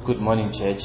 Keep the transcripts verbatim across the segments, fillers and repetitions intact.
Good morning, church.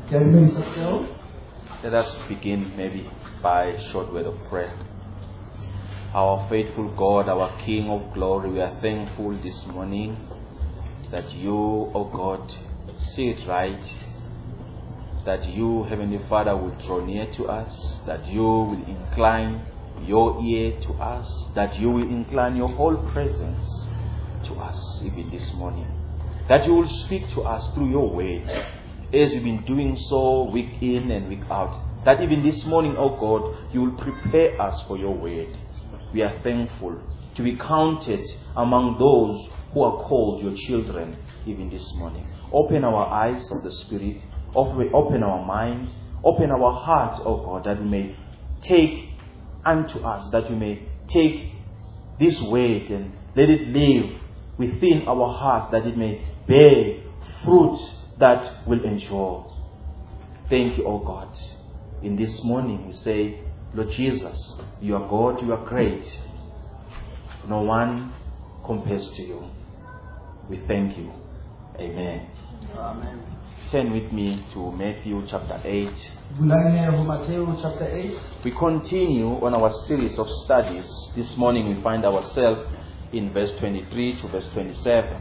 Let us begin maybe by a short word of prayer. Our faithful God, our King of glory, we are thankful this morning that you, O God, see it right, that you, Heavenly Father, will draw near to us, that you will incline your ear to us, that you will incline your whole presence to us even this morning, that you will speak to us through your word, as you've been doing so week in and week out, that even this morning, O God, you will prepare us for your word. We are thankful to be counted among those who are called your children even this morning. Open our eyes of the Spirit, open our mind, open our hearts, O God, that we may take unto us, that we may take this word and let it live within our hearts, that it may bear fruit that will endure. Thank you, O God. In this morning we say, Lord Jesus, you are God, you are great. No one compares to you. We thank you. Amen. Amen. Turn with me to Matthew chapter eight. Matthew chapter eight. We continue on our series of studies. This morning we find ourselves in verse twenty-three to verse twenty-seven.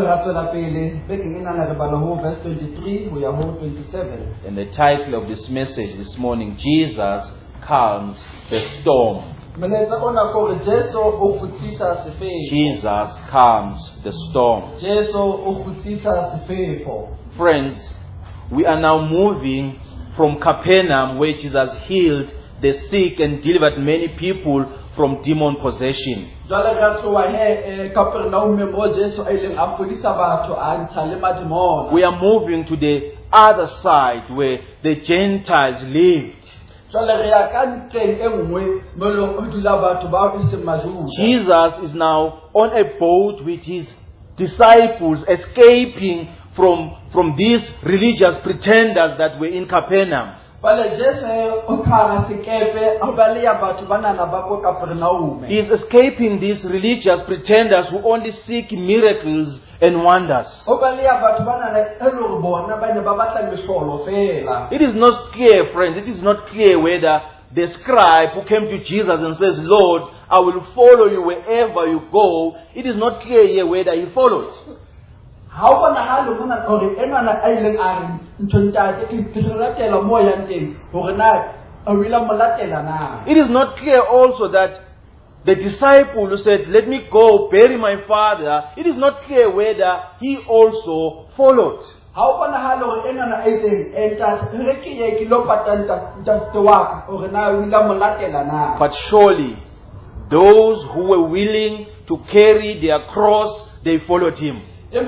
And the title of this message this morning, Jesus calms the storm. Jesus calms the storm. Friends, we are now moving from Capernaum, where Jesus healed the sick and delivered many people from demon possession. We are moving to the other side where the Gentiles lived. Jesus is now on a boat with his disciples, escaping from, from these religious pretenders that were in Capernaum. He is escaping these religious pretenders who only seek miracles and wonders. It is not clear, friends, it is not clear whether the scribe who came to Jesus and says, Lord, I will follow you wherever you go, it is not clear here whether he followed. It is not clear also that the disciple who said, let me go bury my father, it is not clear whether he also followed. But surely, those who were willing to carry their cross, they followed him. Those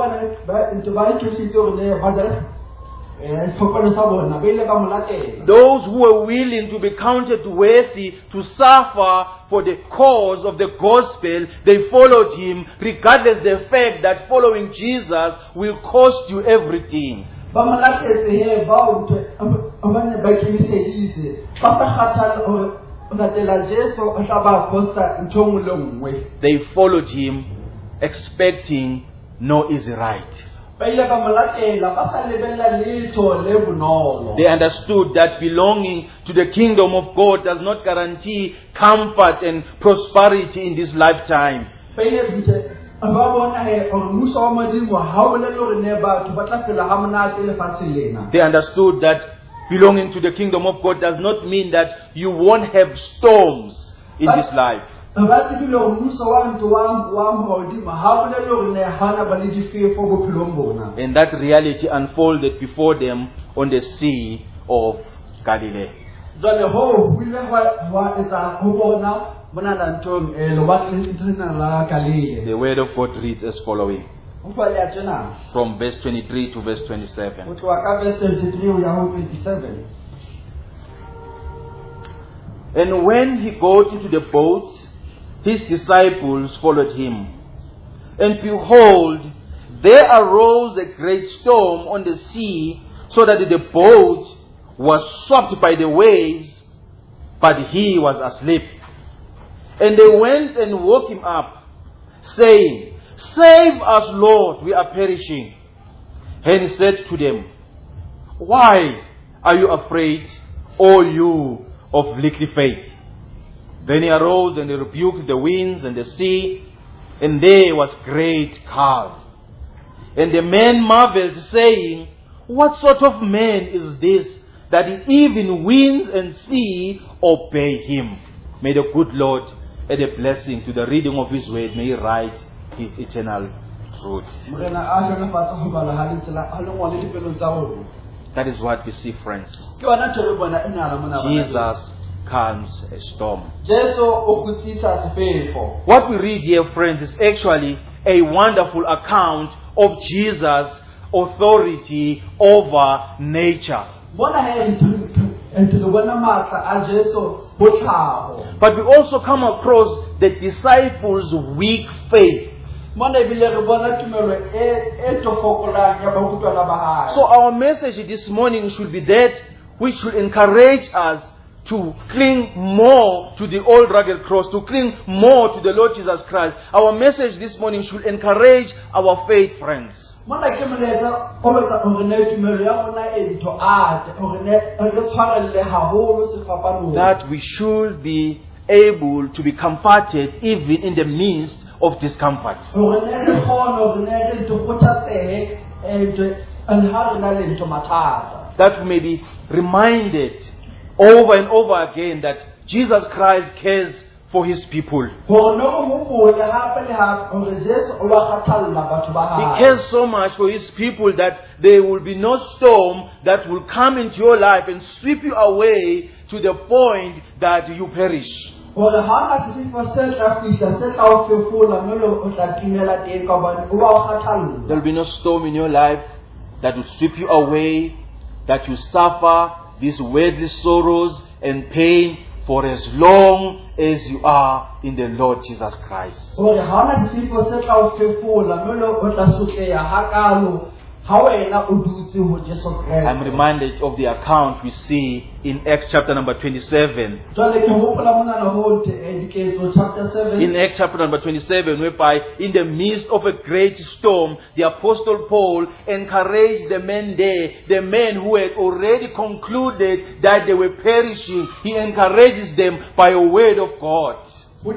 who were willing to be counted worthy to suffer for the cause of the gospel, they followed him, regardless the fact that following Jesus will cost you everything. They followed him, expecting no easy ride. They understood that belonging to the kingdom of God does not guarantee comfort and prosperity in this lifetime. They understood that belonging to the kingdom of God does not mean that you won't have storms in this life. And that reality unfolded before them on the Sea of Galilee. The word of God reads as following. From verse twenty-three to verse twenty-seven. And when he got into the boat, his disciples followed him. And behold, there arose a great storm on the sea, so that the boat was swept by the waves, but he was asleep. And they went and woke him up, saying, Save us, Lord, we are perishing. And he said to them, "Why are you afraid, O you of little faith?" Then he arose and he rebuked the winds and the sea, and there was great calm. And the men marveled, saying, "What sort of man is this, that even winds and sea obey him?" May the good Lord add a blessing to the reading of his word. May he write his eternal truth. That is what we see, friends. Jesus calms a storm. What we read here, friends, is actually a wonderful account of Jesus' authority over nature. But we also come across the disciples' weak faith. So our message this morning should be that we should encourage us to cling more to the old rugged cross, to cling more to the Lord Jesus Christ. Our message this morning should encourage our faith, friends. That we should be able to be comforted even in the midst of discomfort. That we may be reminded over and over again that Jesus Christ cares for his people. He cares so much for his people that there will be no storm that will come into your life and sweep you away to the point that you perish. There will be no storm in your life that will sweep you away, that you suffer these worldly sorrows and pain for as long as you are in the Lord Jesus Christ. I'm reminded of the account we see in Acts chapter number twenty-seven. In Acts chapter number twenty-seven, whereby in the midst of a great storm, the Apostle Paul encouraged the men there, the men who had already concluded that they were perishing. He encourages them by a word of God. He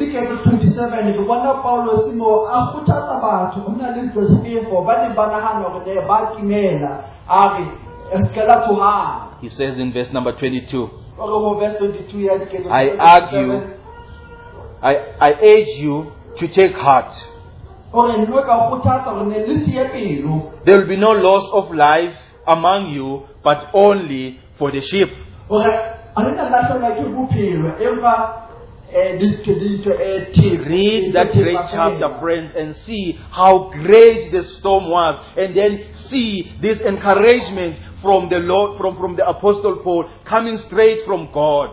says in verse number twenty-two, I argue, I, I urge you to take heart. There will be no loss of life among you, but only for the sheep. Read that great chapter, friends, and see how great the storm was, and then see this encouragement from the Lord, from, from the Apostle Paul, coming straight from God.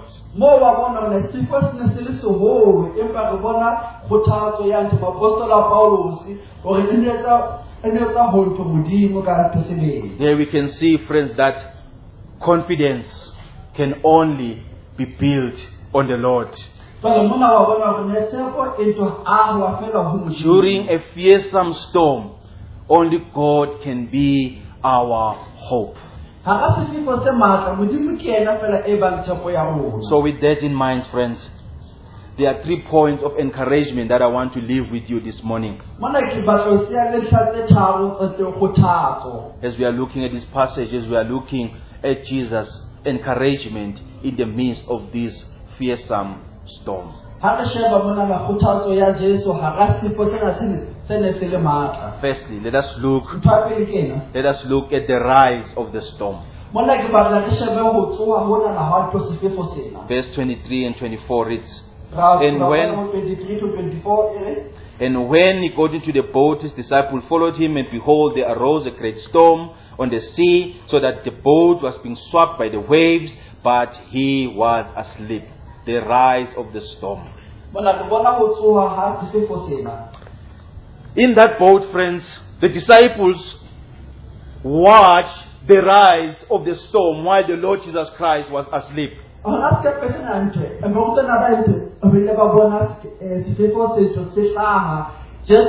There we can see, friends, that confidence can only be built on the Lord. During a fearsome storm, only God can be our hope. So with that in mind, friends, there are three points of encouragement that I want to leave with you this morning. As we are looking at this passage, as we are looking at Jesus' encouragement in the midst of this fearsome storm. Firstly, let us look let us look at the rise of the storm. Verse twenty-three and twenty-four reads, And when And when he got into the boat, his disciples followed him, and behold, there arose a great storm on the sea, so that the boat was being swept by the waves, but he was asleep. The rise of the storm. In that boat, friends, the disciples watched the rise of the storm while the Lord Jesus Christ was asleep.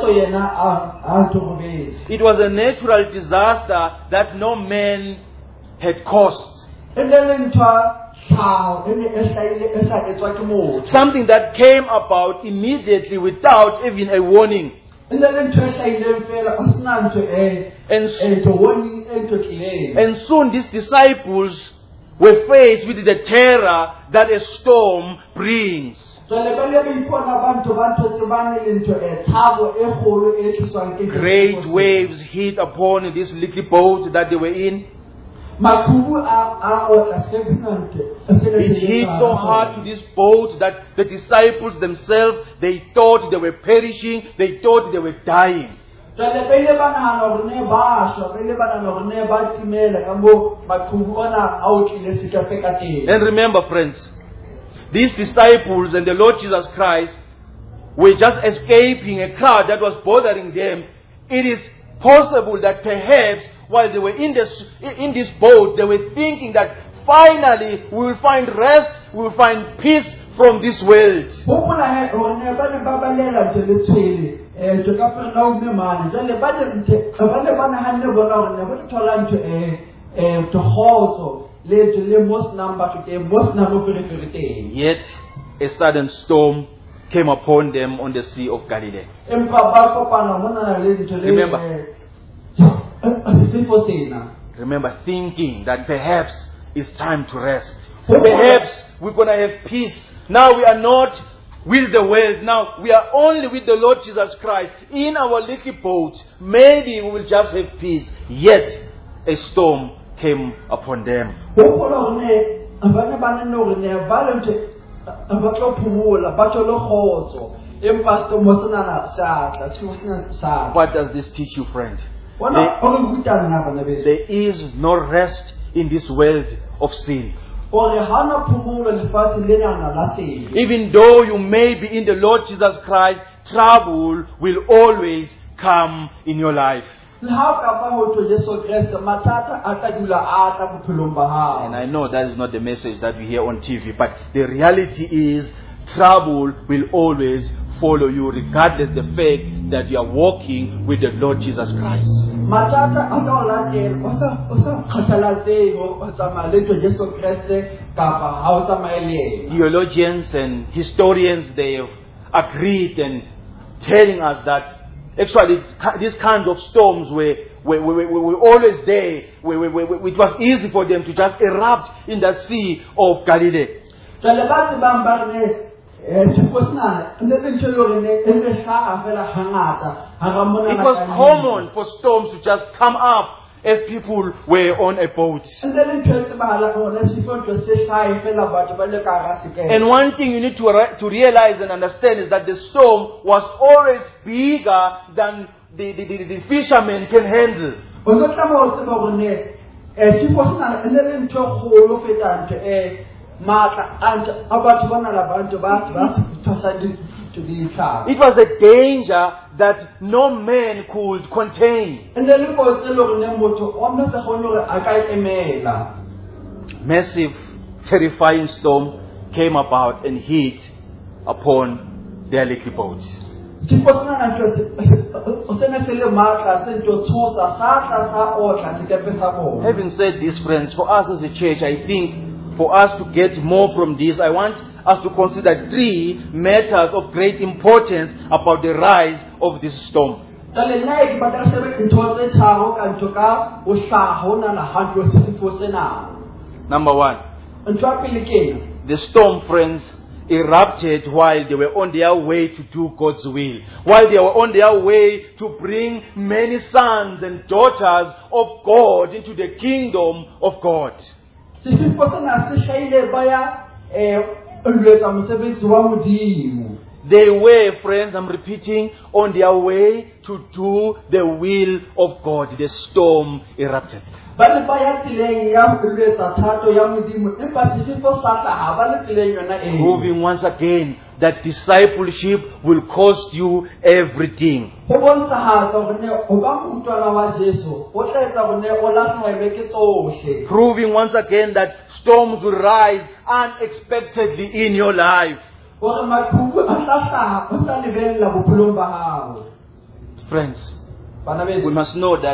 It was a natural disaster that no man had caused. e ne le ntho tlhaho e ne e hlahile e sa etswa ke motho, Something that came about immediately without even a warning. e ne le ntho e hlahileng fela o sena ntho e And, e ntho warning e ntho tlileng. and soon these disciples were faced with the terror that a storm brings. Jwale ba ile ba ipona ba ntho ba ntho tsebane le ntho e tshabo e kgolo e tliswang ke Great waves hit upon this little boat that they were in. Maqhubu a a otla se binante. It hit so hard to this boat that the disciples themselves, they thought they were perishing, they thought they were dying. Jwale ba ile ba nahana hore ne ba shwa, ba ile ba nahana hore ne ba timela ka moo maqhubu ona a otlile sekepe ka teng. And remember, friends, these disciples and the Lord Jesus Christ were just escaping a crowd that was bothering them. It is possible that perhaps while they were in this, in this boat, they were thinking that finally we will find rest, we will find peace from this world. Hopola he hore ne ba ne ba balela ntho le tshwele eh tlo ka pele o ne mane jwale ba ne nthe ba ne ba nahanne bona hore ne ba thola ntho eh eh to khotso le to le most number to the most number for the Yet a sudden storm came upon them on the Sea of Galilee. empa ba kopana mona na le ntho le Remember. people say na Remember, thinking that perhaps it's time to rest. Perhaps we're going to have peace. Now we are not with the world. Now we are only with the Lord Jesus Christ in our little boat. Maybe we will just have peace. Yet a storm came upon them. hopola ne abana bana no ne ba le ntho ba tlo phumula ba tlo lo khotso empa sto mo sena na sa tla tshimo sena sa What does this teach you, friend? bona o re butana na bana be There is no rest in this world of sin. ore hana phumulo lefatshe lena na la sele. Even though you may be in the Lord Jesus Christ, trouble will always come in your life. Le ha ka ba ho to Jesu Kriste mathata a ka dula a tla bophelong ba hao. And I know that is not the message that we hear on T V, but the reality is trouble will always follow you regardless the fact that you are walking with the Lord Jesus Christ. Mathata a ka o latela o sa o sa kgathalatsehe ho tsamaya le to Jesu Kriste kapa ha o tsamaye le yena. Theologians and historians, they have agreed and telling us that actually these kinds of storms were, were, were, were, were always there. Were, were, were, it was easy for them to just erupt in that Sea of Galilee. Jwale ba tsebang ba re eh tsiko sena ne le ntho le hore ne e le hlaha fela hangata ha ra mona. It was common for storms to just come up as people were on a boat. Ne le ntho e tsebahala hore sifo ntho se hlahe fela batho ba le ka hara sekepe. And one thing you need to, re- to realize and understand is that the storm was always bigger than the, the, the, the fishermen can handle. O no tla mo tseba hore ne eh sifo sena ne le ntho kgolo feta ntho eh matla ant abatho bana la bantu ba ba tsasa di to be tlhaba. It was a danger that no man could contain. And then go tse le hore ne motho o mna se kgone hore a ka emela. Massive, terrifying storm came about and hit upon their little boat. Sifo sena na ntho o sena se le matla se ntho tshosa sa tla sa otla sekepe sa bona. Having said this, friends, for us as a church, I think for us to get more from this, I want us to consider three matters of great importance about the rise of this storm. Tale nna ke batla re shebe ntho tse tharo ka ntho ka o hlaha hona na hantle sifo sena. Number one, Ntho ya pele ke the storm, friends, erupted while they were on their way to do God's will. While they were on their way to bring many sons and daughters of God into the kingdom of God. sifo sena se hlahile ba ya eh lwetsa mosebetsi wa modimo. They were, friends, I'm repeating, on their way to do the will of God. The storm erupted. Ba le ba ya tseleng ya lwetsa thato ya modimo empa sifo sa hlaha ba le tseleng yona e. Proving once again that discipleship will cost you everything. Ho bontshahatsa hore ne o ba motwana wa Jesu o tla etsa hore ne o latlhehelwe ke tsohle. Proving once again that storms will rise unexpectedly in your life. Hore maqhubu a tla hlaha o sa lebella bophelong ba hao. Friends, Bana we beso must know that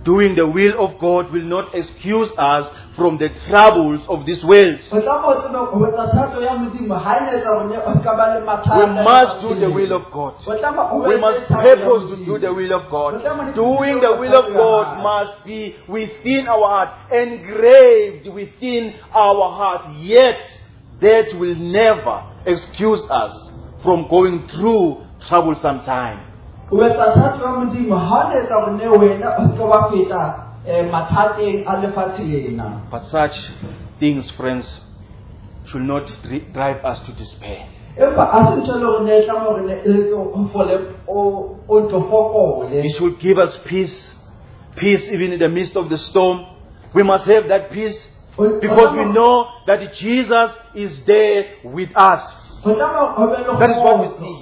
doing the will of God will not excuse us from the troubles of this world. o tla mo tsebe ho etsa thato ya modimo ha ene etsa hore o ska ba le We mathata. must do the will of God. O tla mo- o We etse must thato ya purpose to Modimo. do the will of God. Doing the will of God must be within our heart, engraved within our heart. Yet, that will never excuse us from going through troublesome time. O etsa thato ya modimo ha ene etsa hore ne wena o ska ba feta eh, mathateng a lefatshe lena. But such things, friends, should not dri- drive us to despair. Empa a se ntho e le hore ne e tlameha hore ne e etse o fole o o ntlo fokole. It should give us peace, peace even in the midst of the storm. We must have that peace because we know that Jesus is there with us. That That is what we see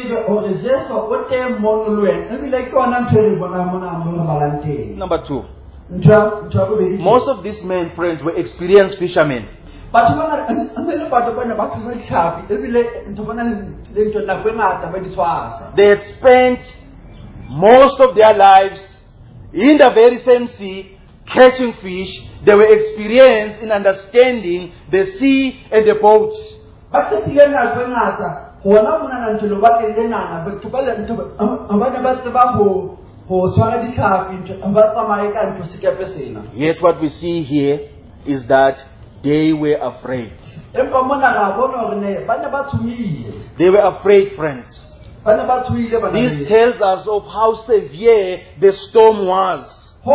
here. Number two, most of these men, friends, were experienced fishermen. They had spent most of their lives in the very same sea, catching fish. They were experienced in understanding the sea and the boats. Yet what we see here is that they were afraid. They were afraid, friends. This tells us of how severe the storm was.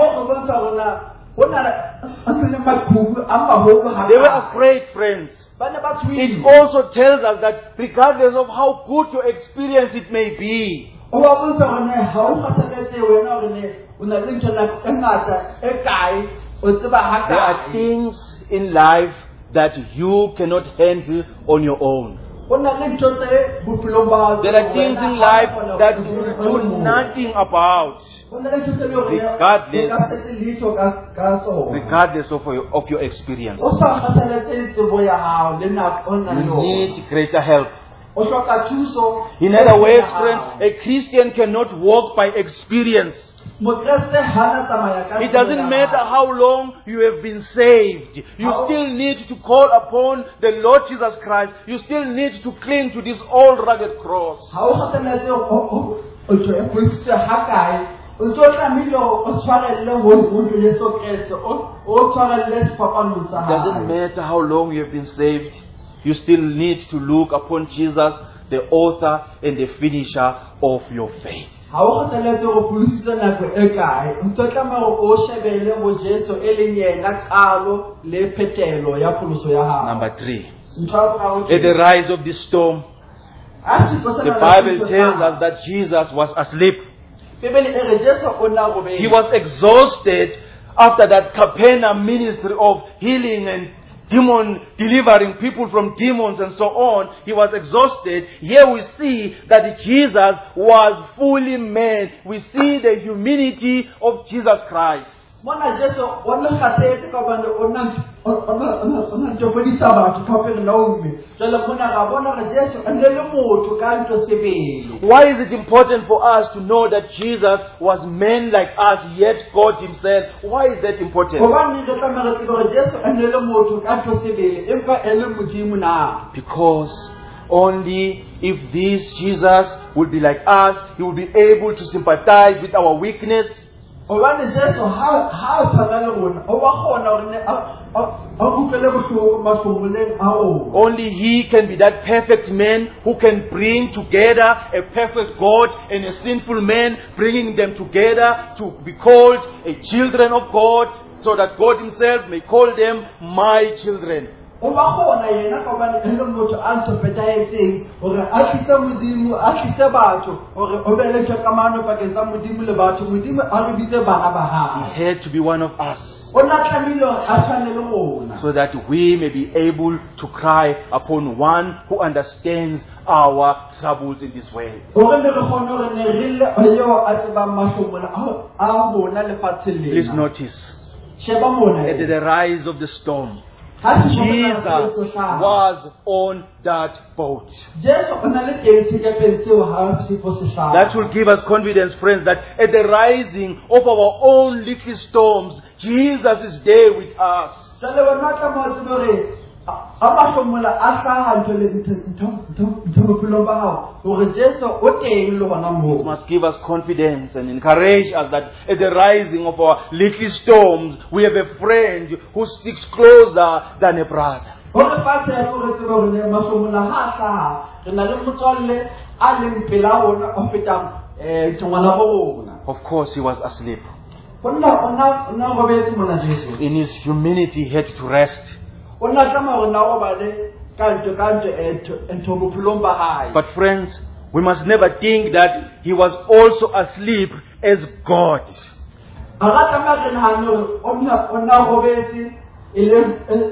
They were afraid, friends. It also tells us that regardless of how good your experience it may be, there are things in life that you cannot handle on your own. There are things in life that you do nothing about, regardless, regardless of your, of your experience. You need greater help. In other words, friends, a Christian cannot walk by experience. It doesn't matter how long you have been saved. You still need to call upon the Lord Jesus Christ. You still need to cling to this old rugged cross. It doesn't matter how long you have been saved. You still need to look upon Jesus, the author and the finisher of your faith. Number three, at the rise of this storm, the Bible tells us that Jesus was asleep. He was exhausted after that Capernaum ministry of healing and demon delivering people from demons and so on. He was exhausted. Here we see that Jesus was fully man. We see the humanity of Jesus Christ. Why is it important for us to know that Jesus was man like us, yet God himself? Why is that important? Because only if this Jesus would be like us, he will be able to sympathize with our weakness. Only he can be that perfect man who can bring together a perfect God and a sinful man, bringing them together to be called a children of God, so that God himself may call them my children. He had to be one of us, so that we may be able to cry upon one who understands our troubles in this way. Please notice, at the rise of the storm, Ha se Jesus hlokomela seo se hlaha. was on that boat. Jesu o na le teng sekepeng seo ha sefo se hlaha. That will give us confidence, friends, that at the rising of our own little storms, Jesus is there with us. Jwale wena o tlameha o tsebe hore ha mahlomola a hlaha ntho le ntho bophelong ba hao hore Jesu o teng le hona It moo. must give us confidence and encourage us that at the rising of our little storms, we have a friend who sticks closer than a brother. Hore fatshe ya hore tsebe hore ne mahlomola ha a hlaha re na le motswalle a leng pela rona o fetang eh tshwana bo rona. Of course, he was asleep. Honna ona ona robetse mona Jesu. In his humanity, he had to rest. Ona tlameha hore na robale ka ntho ka ntho e ntho bophelong ba hae. But friends, we must never think that he was also asleep as God. Ha ra tlameha re nahane hore ona ona robetse e le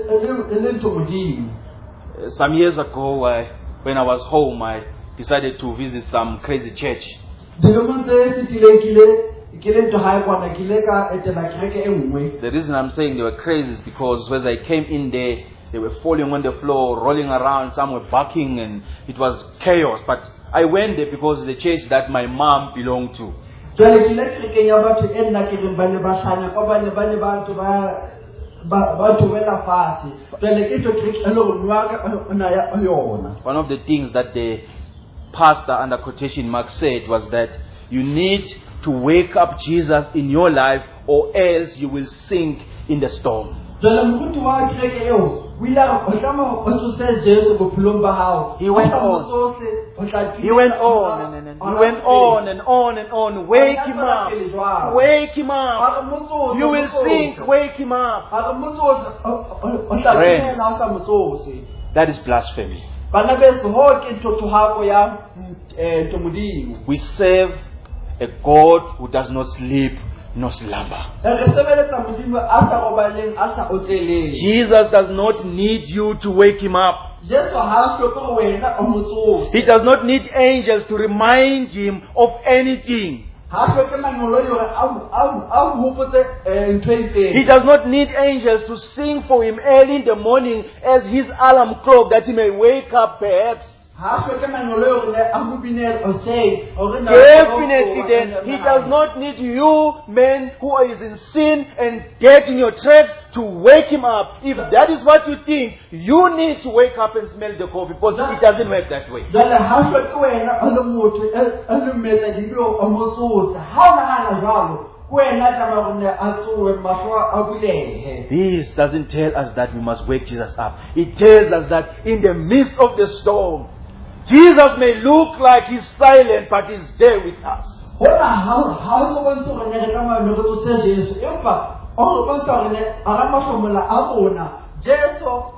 e le ntho modimo. Uh, Some years ago, I, when I was home, I decided to visit some crazy church. Dilemong tse fetileng kile kile ntho hae kwana kile ka etela kereke e nngwe. The reason I'm saying they were crazy is because as I came in there, they were falling on the floor, rolling around, some were barking, and it was chaos. But I went there because it's the church that my mom belonged to. Jwale kile kerekeng ya batho e nna ke reng ba ne ba hlanya ka bane ba ne ba ntho ba ba ba thobela fatshe. Jwale ke tlo kereke e le hore nwa ka ona ya yona. One of the things that the pastor under quotation mark said was that you need to wake up Jesus in your life or else you will sink in the storm. Jwale moruti wa kereke eo o ile a re o tlameha o tsose Jesu bophelong ba hao. He went O tla mo on. tsohle, o tla He went on and, and, and he went on and on and on. Wake him up. Wake him up. You will sink. Wake him up. Ha re mo tsohle o tla Friends. tsena o sa mo tsohle. That is blasphemy. Bana beso ho ke thothohako ya eh ntho modimo. We serve a God who does not sleep nor slumber. Re sebeletsa modimo a sa robaleng a sa otleleng. Jesus does not need you to wake him up. Jesu ha a hloke wena o mo tsohle. He does not need angels to remind him of anything. Ha a hloke mangolo le hore a a a hopotse eh ntho e itseng. He does not need angels to sing for him early in the morning as his alarm clock that he may wake up perhaps. Ha a hloke mangolo le hore a mo binele o sei hore na Definitely then, he does not need you, men who is in sin and dead in your tracks, to wake him up. If that is what you think, you need to wake up and smell the coffee, because it doesn't work that way. Jwale ha a hloke wena o le motho a le metsa dibio o mo tsohle. Ha o nahana jwalo wena tlameha hore a tsohe mahlo a bulehe. This doesn't tell us that we must wake Jesus up. It tells us that in the midst of the storm, Jesus may look like he's silent, but he's there with us. Hona ha ha o bontsha hore ne re tlameha le re tsose Jesu empa o bontsha hore ne a ra mahlomola a bona Jesu o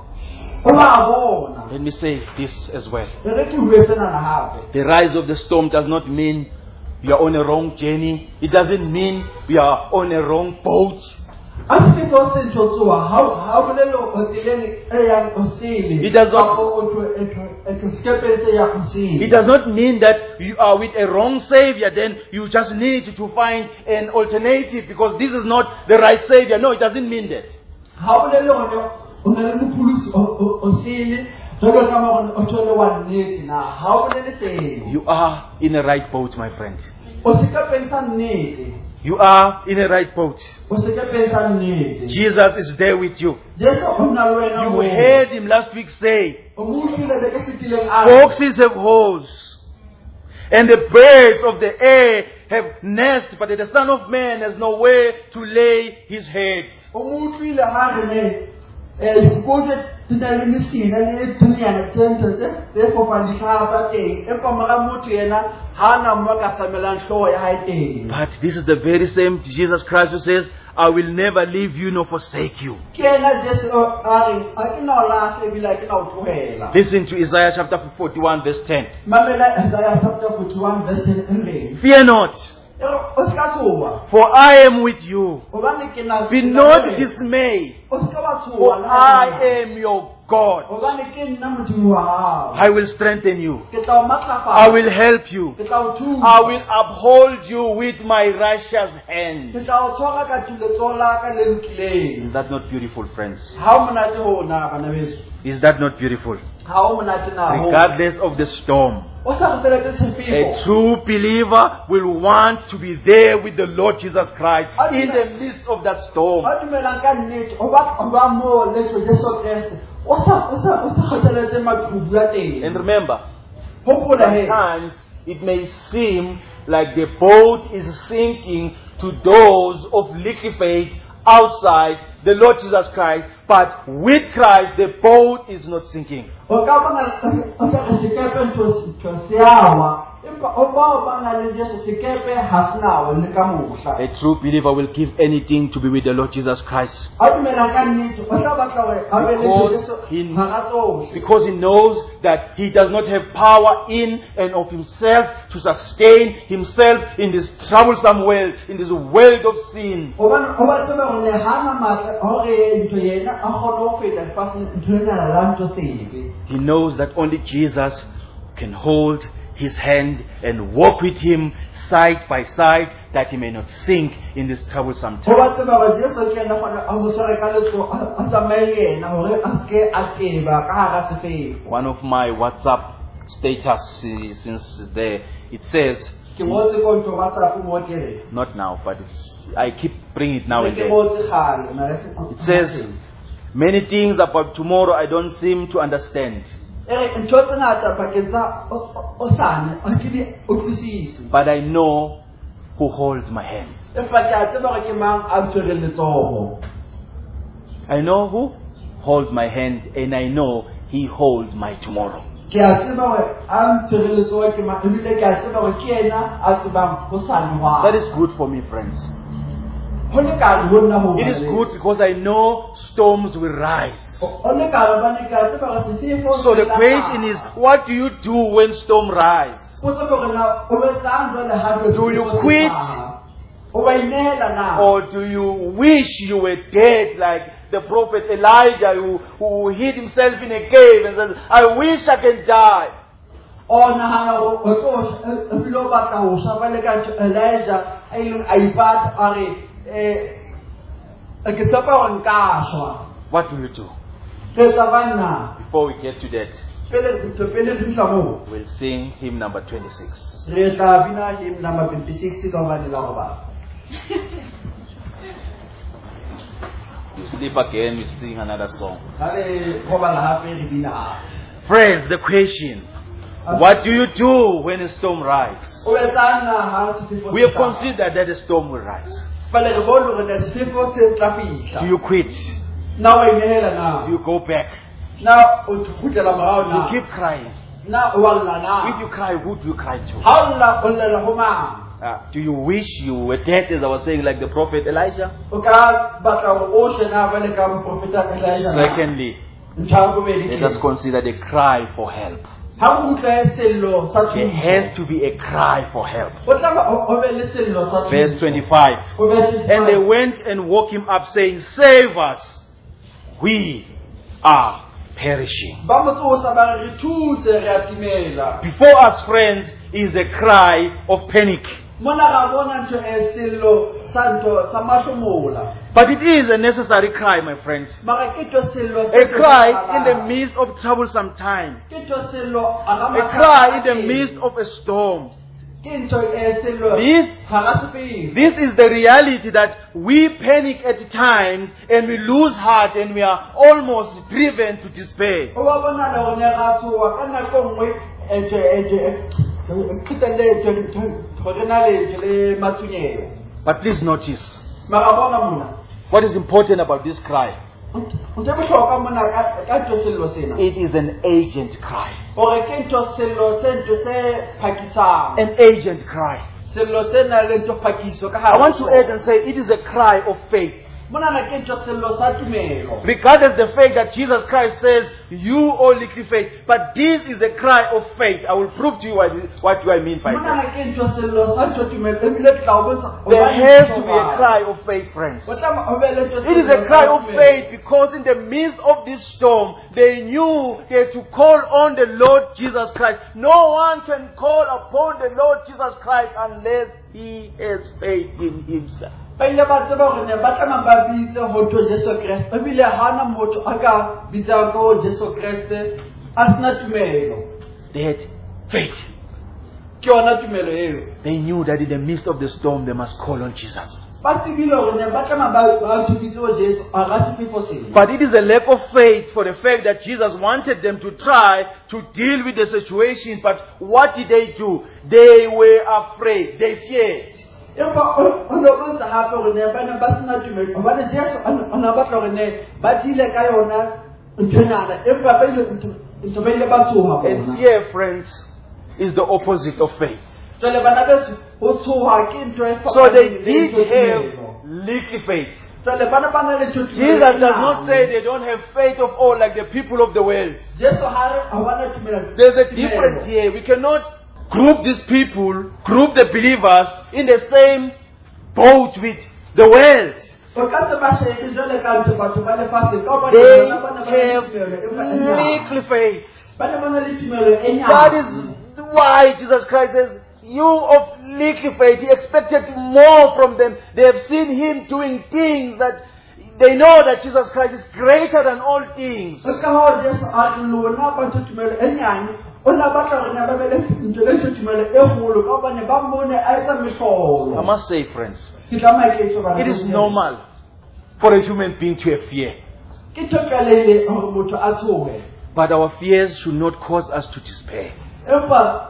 ba bona. Let me say this as well. Re ke bue sena na hape. The rise of the storm does not mean we are on a wrong journey. It doesn't mean we are on a wrong boat. A se go se tshotsoa ha ha bolelo o tseleng e yang o sele. It does not- o tlo e tlo skepetse ya go sele. It does not mean that you are with a wrong savior, then you just need to find an alternative because this is not the right savior. No, it doesn't mean that. Ha bolelo hore o na le mopulusi o o sele jwalo ka mo o thole wa nnete na ha bolele seo. You are in a right boat, my friend. O se ka pensa nnete. You are in a right boat. O se ka pensa nnete. Jesus is there with you. Jesu o na le wena You mo. heard him last week say, O mo utlwile le ke fetileng a re, foxes have holes, and the birds of the air have nests, but the Son of Man has nowhere to lay his head. o mo utlwile ha re ne eh dikotse di na le mesina le dunyana tse tse tse fofang di hlaha tsa teng empa mara motho yena ha na mo ka samelang hlooho ya hae teng. But this is the very same Jesus Christ who says, I will never leave you nor forsake you. Ke yena Jesu a re a ke na o lahle ebile a ke na o tlohela. Listen to Isaiah chapter forty-one verse ten. Mamela Isaiah chapter forty-one verse ten e reng. Fear not, E re, o se ka tshoha for I am with you. hobane ke na Be not dismayed, o se ka wa for tshoha le I ha am your God. Hobane ke nna Modimo wa hao. I will strengthen you. Ke tla o matlafatsa. I will help you. Ke tla o thusa. I will uphold you with my righteous hand. Ke tla o tshwara ka tuletso la ka le lokileng. Is that not beautiful, friends? Ha o monate hona bana beso. Is that not beautiful? Ha o monate na ho. Regardless of the storm, O sa re feletse a tshepego. true believer will want to be there with the Lord Jesus Christ in the midst of that storm. Ha dumelang ka nnete o ba o ba mo le Jesu Kriste. O sa o sa o sa kgothaletse maqhubu a teng. And remember, Hopola he. sometimes it may seem like the boat is sinking to those of liquid faith outside the Lord Jesus Christ, but with Christ the boat is not sinking. O ka bona o sa re sekepe ntho ntho seawa. Empa o ba o bana le Jesu sekepe ha sinawo le ka mohla. A true believer will give anything to be with the Lord Jesus Christ, Ha dumelang ka nnete o tla batla hore a be le Because Jesu he- hara tsohle. because he knows that he does not have power in and of himself to sustain himself in this troublesome world, in this world of sin. Hobane o ba tseba hore hana matla hore ntho yena a kgone ho feta lefatsheng ntho ena la ntho sebe. He knows that only Jesus can hold his hand and walk with him side by side, that he may not sink in this troublesome Ho time. ba tseba hore Jesu ke ena kgona a mo tshware ka letso a tsamaye yena hore a ske a teba ka hara sefefo. One of my WhatsApp status, uh, since it's there, it says, Ke motse ko ntho WhatsApp mo tere. not now, but it's, I keep bringing it now and Ke then. motse khale mara se. It says, many things about tomorrow I don't seem to understand, Eh ntho tse ngata pakeng tsa o sane a ke di utlwisise. but I know who holds my hands. Empa ke a tseba hore ke mang a tshwereng letsoho. I know who holds my hand, and I know he holds my tomorrow. Ke a tseba hore a ntshwereng letsoho ke mang ebile ke a tseba hore ke yena a tsebang ho sane hwa. That is good for me, friends. Ho le ka ho nna ho. It is good because I know storms will rise. Ho le ka bana ke a tseba hore sefefo. So the question is, what do you do when storm rise? Potso ke hore na o etsang jwale ha tlo. Do you quit? O ba inela na. Or do you wish you were dead like the prophet Elijah, who, who hid himself in a cave and says, I wish I can die? O nahana o tlo o lo batla ho shaba le ka Elijah a ileng a ipata a re eh ke tsapa hore nka shwa. What do you do? Ke tsabana Before we get to that, pele ke pele fihla mo. we'll sing hymn number twenty-six. Re tla bina hymn number twenty-six ka bana la go ba. You sleep again, we sing another song. Ha re go ba la hape re bina. Friends, the question, what do you do when a storm rises? O etsang na ha sefefo. We have considered that a storm will rise. Pele re bolo re na sefefo se tla fihla. Do you quit? Na o inela na. Do you go back? Na o thutela morao na. You keep crying. Na o walla na. If you cry, who do you cry to? Ha lla o lla ho mang. Uh, do you wish you were dead, as I was saying, like the prophet Elijah? O ka batla hore o shena vele ka moprofeta Elijah. Secondly, Ntha go be let us consider the cry for help. ha o utlwa sello sa There thuso. has to be a cry for help. O tla ba o be le sello sa thuso. Verse twenty-five. O be And they went and woke him up, saying, Save us, we are perishing. ba motsosa ba re thuse re atimela. Before us, friends, is a cry of panic. Mona ga bona ntho e sello sa ntho sa mahlomola. But it is a necessary cry, my friends. Mara ke to sello A cry in the midst of troublesome time. Ke to sello aga A cry in the midst of a storm. Ke ntho e sello. This, Hara sepele. this is the reality that we panic at times and we lose heart and we are almost driven to despair. O ba bona le hore ne ga tsoa ka nako nngwe ente ente qitelle ente hore na le le matsunyeo. But please notice, Mara bona mona. what is important about this cry? O te bohlokwa mona ka ka to sello sena. It is an agent cry. Hore ke ntho sello se ntho se phakisang. An agent cry. Sello se na le ntho phakiso ka I hare. want to add and say it is a cry of faith. monana ke ntho sello sa tumelo. Regardless the fact that Jesus Christ says, you all little faith. But this is a cry of faith. I will prove to you what, what do I mean by Monana that. ke ntho sello sa ntho tumelo ebile ke tla o bontsha. There has to be a cry of faith, friends. O tla o be le ntho It is a cry of faith because in the midst of this storm, they knew they had to call on the Lord Jesus Christ. No one can call upon the Lord Jesus Christ unless he has faith in himself. ba ile ba tseba hore ne ba tla ba bitse ho to Jesu Kriste ebile hana motho a ka bitsa ko Jesu Kriste a sena tumelo. They had faith. Ke yona tumelo eo. They knew that in the midst of the storm they must call on Jesus. Ba tsebile hore ne ba tla ba ba tubitse ho Jesu a ga se for sale. But it is a lack of faith for the fact that Jesus wanted them to try to deal with the situation. But what did they do? They were afraid. They feared. Empa o no bontsha hape hore ne ba ne ba sena tumelo hobane Jesu ana batla hore ne ba dile ka yona ntwenana empa ba ile ntho ba ile ba tsoha And bona. fear, friends, is the opposite of faith. Jwale bana beso ho tsoha ke ntho e So they fapaneng le did ntho have tumelo. little faith. Jwale bana ba na le ntho tumelo Jesus e does not nyane. say they don't have faith of all like the people of the world. Jesu ha re ha bana tumelo. There's a difference here. We cannot group these people, group the believers in the same boat with the world. O ka se ba shebe jwale ka ntho batho ba lefatshe ka hobane They bona bana ba na le have tumelo empa e nyane. little faith. Bana ba na le tumelo e nyane. That is why Jesus Christ says, you of little faith. He expected more from them. They have seen him doing things that they know that Jesus Christ is greater than all things. Ka ha Jesu a re lona ba ntho tumelo e nyane. O la batla hore ne ba be le ntho le ntho tumelo e kgolo ka hobane ba mmone a etsa mehlolo. I must say, friends, Ke tla maiketso bana. it is normal for a human being to have fear. Ke topelele hore motho a tshohe. But our fears should not cause us to despair. Empa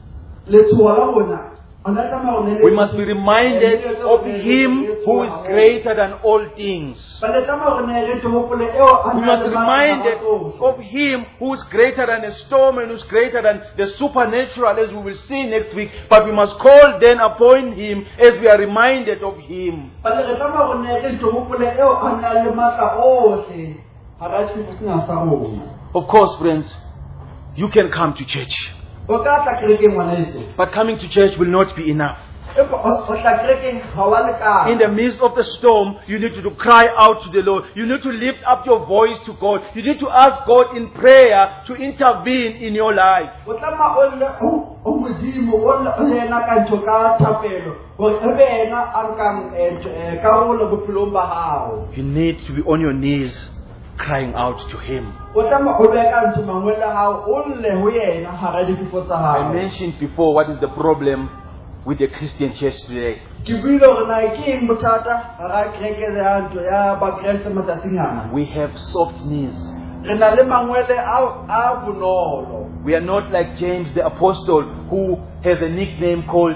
le tshoha la bona ona tla ma hore We must be reminded of him who is greater than all things. Ba le tla ma hore ne re tlo hopole eo a We must be reminded of him who is greater than a storm and who is greater than the supernatural, as we will see next week. But we must call then upon him as we are reminded of him. Ba le tla ma hore ne re tlo hopole eo a na le matla ohle. Ha ra tshwetsa sena sa rona. Of course, friends, you can come to church. O ka tla kerekeng ngwana eso. But coming to church will not be enough. Empa o tla kerekeng ha wa lekana. In the midst of the storm, you need to, to cry out to the Lord. You need to lift up your voice to God. You need to ask God in prayer to intervene in your life. O tla ma o le o modimo o le o lena ka ntho ka thapelo. Hore e be ena a nkang eh karolo bophelong ba hao. You need to be on your knees crying out to him. O tla ma o be ka ntho mangwele a hao o lle ho yena hara dipefo tsa I hao. mentioned before what is the problem with the Christian church today. Ke buile hore na ke eng bothata hara kereke ya ntho ya ba Kriste matsatsing ana. We have soft knees. Re na le mangwele a a bonolo. We are not like James the apostle who has a nickname called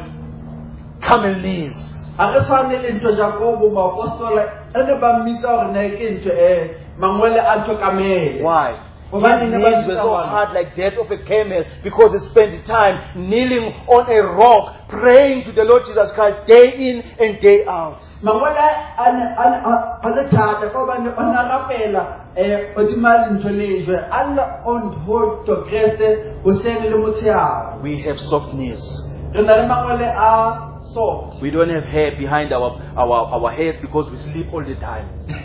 camel knees. Ha re tshwane le ntho Jacobo maapostole ene ba mmitsa hore na ke ntho e mangwele a ntho kamele. Why? His Hobane ne ba knees were mmitsa so hore hard like that of a camel because he spent time kneeling on a rock praying to the Lord Jesus Christ day in and day out. mangwele ane ane a le thata ka hobane o na rapela eh odima ntho lejwe alla on hold to Kriste o sene le motshehare. We have soft knees. Re na le mangwele a soft. We don't have hair behind our, our, our head because we sleep all the time.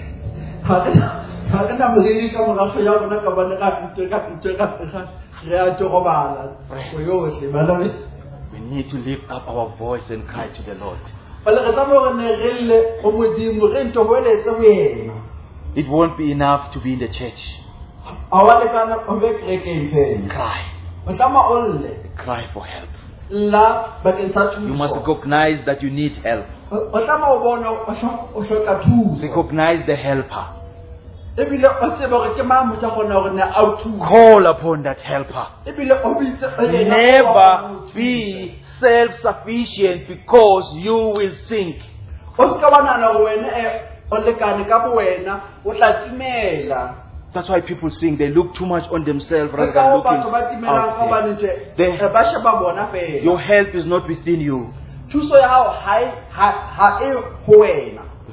Ha re na moriri ka morago ya rona ka bana ka ntwe ka ntwe ka ka re a togobala go yohle bana bese. We need to lift up our voice and cry to the Lord. Bale re tla mo ne re le o modimo re ntho boeletse ho yena. It won't be enough to be in the church. A wa le kana o be kerekeng fela. Cry. O tla ma olle Cry for help. la bakeng sa thuso. You must recognize that you need help. O tla ma o bona o hloka o hloka thuso. Recognize the helper. Ebile o tseba hore ke mang motho a kgona hore ne a o thusa. Call upon that helper. Ebile o bitse ena Never be self-sufficient because you will sink. o ska banana hore wena e o lekane ka bo wena o tla timela. That's why people sing. They look too much on themselves rather Ka than o looking batho ba timelang ka out there. bane nje The- ba sheba bona fela. Your help is not within you. Thuso ya hao ha e- ha ha e ho wena. Your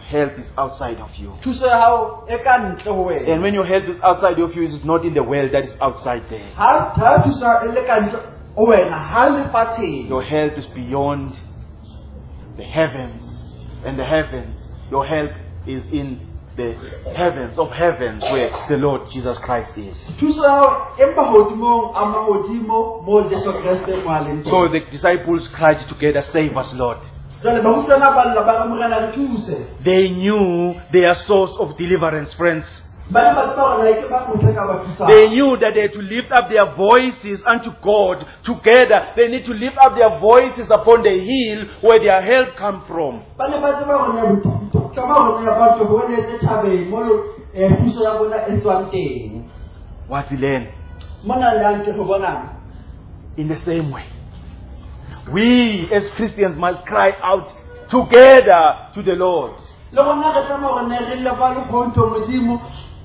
help is outside of you. thuso ya hao e ka ntle ho wena. And when your help is outside of you, it is not in the world that is outside there. Ha ha thuso e le ka ntle ho wena ha le fatshe. Your help is beyond the heavens and the heavens. Your help is in the heavens of heavens where the Lord Jesus Christ is. thuso ya hao e mahodimong a mahodimo mo Jesu Kriste mo a leng teng. So the disciples cried together, "Save us, Lord." Jwale barutwana ba lla ba ka morena re thuse. They knew their source of deliverance, friends. Ba ne ba tsaba hore ke ba motho ka ba thusa. They knew that they had to lift up their voices unto God together. They need to lift up their voices upon the hill where their help comes from. Ba ne ba tsaba hore ne ka ba hore ba tlo ho le tse thabeng mo e thuso ya bona e tswang teng. What we learn Mona le ante go bona. in the same way. We as Christians must cry out together to the Lord. Le gona re tsama hore ne re le ba le khonto modimo.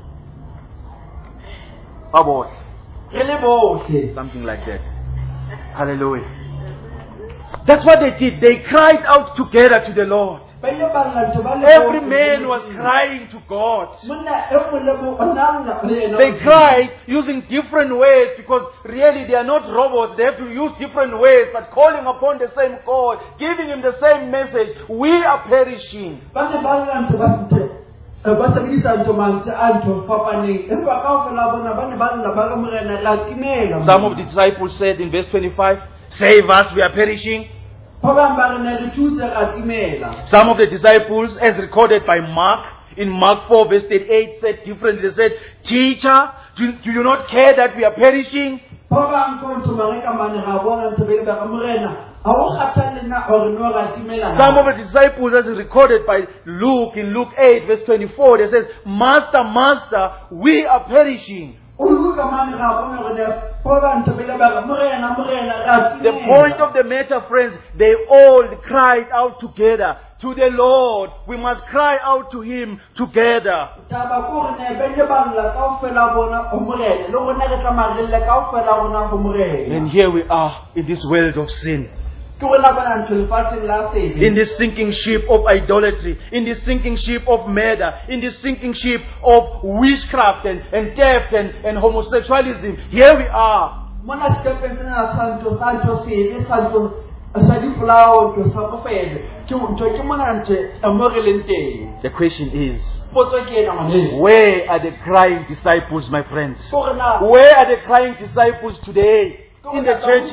About Re le bohle. something like that. Hallelujah. That's what they did. They cried out together to the Lord. Ba ile ba lla ntho ba le Every man was crying to God. Monna e mo le mo onana le ena. They cried using different words because really they are not robots. They have to use different words, but calling upon the same God, giving him the same message. We are perishing. Ba ne ba lla ntho ba ntse. E ba sebedisa ntho mantse a ntho fapaneng. Empa kaofela bona ba ne ba lla ba ka morena la timela. Some of the disciples said in verse twenty-five, "Save us, we are perishing." Ba bang ba re ne re thuse ra timela. Some of the disciples, as recorded by Mark, in Mark four verse thirty-eight, said differently. They said, "Teacher, do, do you not care that we are perishing?" Ba bang ko ntho ba re ka mane ga bona ntse be le ba ka morena. A o kgathalle na hore no ra timela. Some of the disciples, as recorded by Luke in Luke eight verse twenty-four, they says, "Master, Master, we are perishing." O luka mane ga bona hore ne ba ba ntse be le ba ka morena morena ra timela. The point of the matter, friends, they all cried out together to the Lord. We must cry out to Him together. Taba ko re ne be le ba lla kaofela bona o morena. Le gona re tla marelle kaofela rona go morena. And here we are in this world of sin. Ke rona ba ntho lefatsheng la sebe. In this sinking ship of idolatry, in this sinking ship of murder, in this sinking ship of witchcraft and, and theft and, and homosexualism. Here we are. Mona stephen tsena santo santo sebe santo sa di polao to sa go fele. Ke ntho ke mona ntse a mo re leng teng. The question is, Potso ke ena ngwane. where are the crying disciples, my friends? Ko re na Where are the crying disciples today in the churches?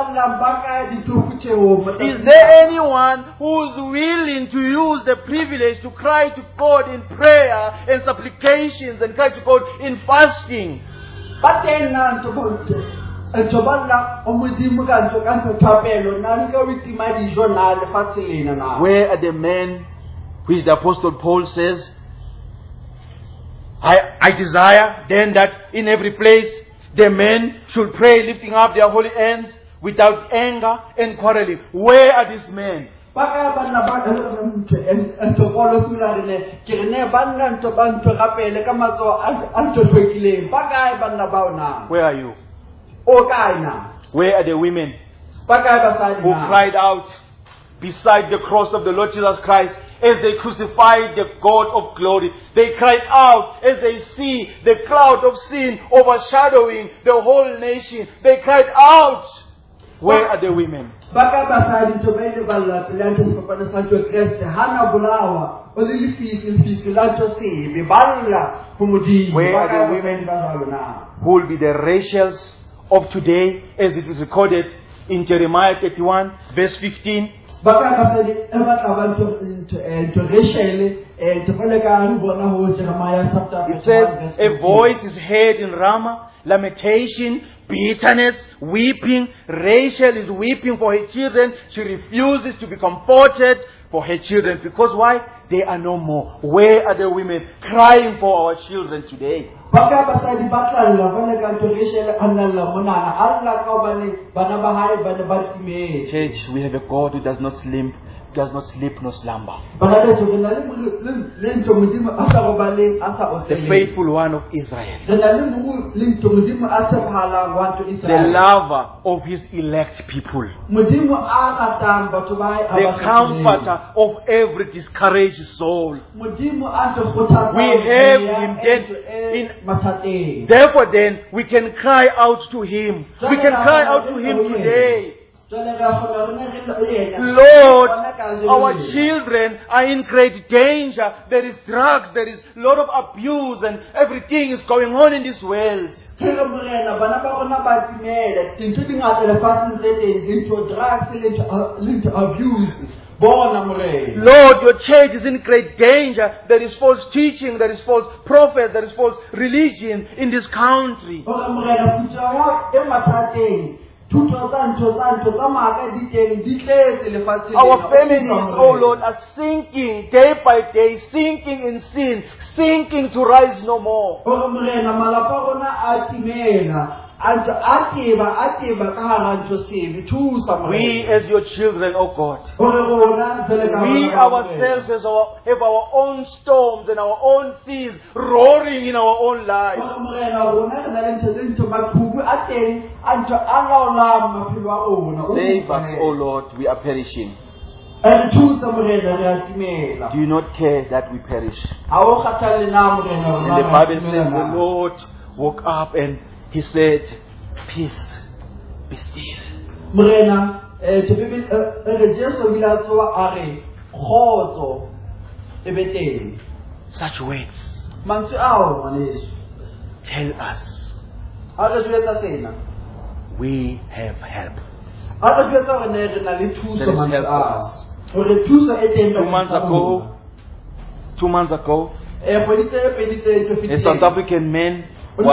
Is there anyone who's willing to use the privilege to cry to God in prayer and supplications and cry to God in fasting? Where are the men which the Apostle Paul says, I, I desire then that in every place the men should pray lifting up their holy hands without anger and quarreling. Where are these men? Where are you? Where are the women who cried out beside the cross of the Lord Jesus Christ as they crucified the God of glory? They cried out as they see the cloud of sin overshadowing the whole nation. They cried out. Where are the women? Where are the women who will be the Rachels of today, as it is recorded in Jeremiah thirty-one verse fifteen? It says, a voice is heard in Ramah, lamentation, bitterness, weeping. Rachel is weeping for her children. She refuses to be comforted for her children. Because why? They are no more. Where are the women crying for our children today? Church, we have a God who does not sleep, does not sleep nor slumber. Bagabeso ke na le mo- le- le ntho Modimo a sa robaleng, a sa The otleleng. faithful one of Israel. Re na le mo- le ntho Modimo a tshepahalang wa ntho The Israel. lover of his elect people. Modimo a ratang batho ba hae a The ba kgethileng. comforter of every discouraged soul. Modimo a ntho kgothatsang We have meya him e then ntho e in- mathateng. Therefore then, we can cry out to him. We can cry out to him today. Jwale re a kgona hore re le yena. Lord, Hona kajeno our lena. children are in great danger. There is drugs, there is a lot of abuse, and everything is going on in this world. Re re morena, bana ba rona ba timela. Dintho di ngata lefatsheng tse teng, dintho drugs le ntho- le ntho abuse. Bona morena. Lord, your church is in great danger. There is false teaching, there is false prophet, there is false religion in this country. Hore morena, putswa wa e mathateng. Thuto tsa ntho tsa ntho tsa maka di teng, di tletse lefatsheng Our lena. families, oh Lord, are sinking day by day, sinking in sin, sinking to rise no more. Hore morena, malapa a rona a timela. A ntho a teba, a teba ka hara ntho sebe. Thusa morena. We as your children, oh God, Hore rona, jwale ka we bana ba ourselves as our, have our own storms and our own seas roaring in our own lives. Hore morena, rona re na le ntho tse ntho maqhubu a teng, a ntho a laolang maphelo a rona. O Save us, morena. oh Lord, we are perishing. Re thusa morena, re a timela. Do you not care that we perish? Ha o kgathalle na morena, hore And na the re a Bible timela says the na. Lord woke up and he said, peace, be still. Morena, eh the Bible eh re Jesu o ile a tsoha a re kgotso e be teng. Such words Mantswe ao ngwaneso. tell us A re jwetsa sena. we have help. A re jwetsa hore ne re na le thuso There is mantswe help for ao. us. Hore thuso e teng. Two months ago, two months ago, eh kgwedi tse pedi tse tlo a South fetileng. African man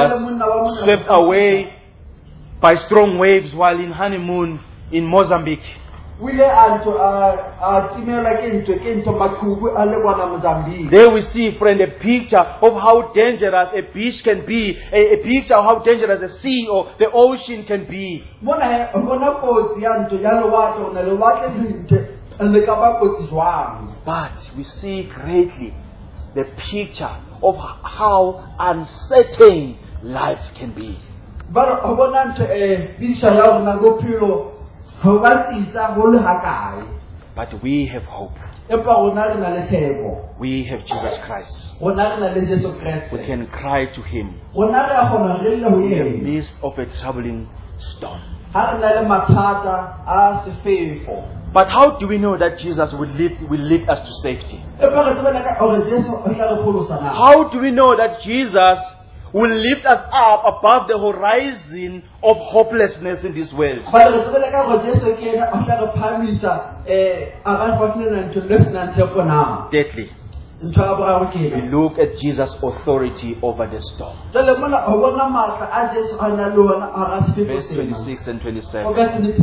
was swept away by strong waves while in honeymoon in Mozambique. O ile a ntho a a timela ke ntho ke ntho maqhubu a le kwana Mozambique. There we see, friend, a picture of how dangerous a beach can be, a, a picture of how dangerous the sea or the ocean can be. Mona he bona kotsi ya ntho ya lewatle ona lewatle ntho le ka ba kotsi jwang. But we see greatly the picture of how uncertain life can be. Ba ho bona ntho eh picture ya rona bophelo ho ba tsitsa ho le hakae. But we have hope. Empa rona re na le tshepo. We have Jesus Christ. Rona re na le Jesu We Kriste. can cry to him Rona re a kgona re le ho in the yena. midst of a troubling storm. Ha re na le mathata a sefefo. But how do we know that Jesus will lead, will lead us to safety? Empa re tsebela ka hore Jesu o tla re pholosa na. How do we know that Jesus will lift us up above the horizon of hopelessness in this world? Ba re tsebela ka hore Jesu ke yena o tla re phamisa eh a ba fasile ntho le sna tshepo na. Thirdly, Ntho ya boraro ke we ena. look at Jesus' authority over the storm. Jwale mona ho bona matla a Jesu a na le ona a ra sefefo Verse sena. twenty-six and O twenty-seven. ka se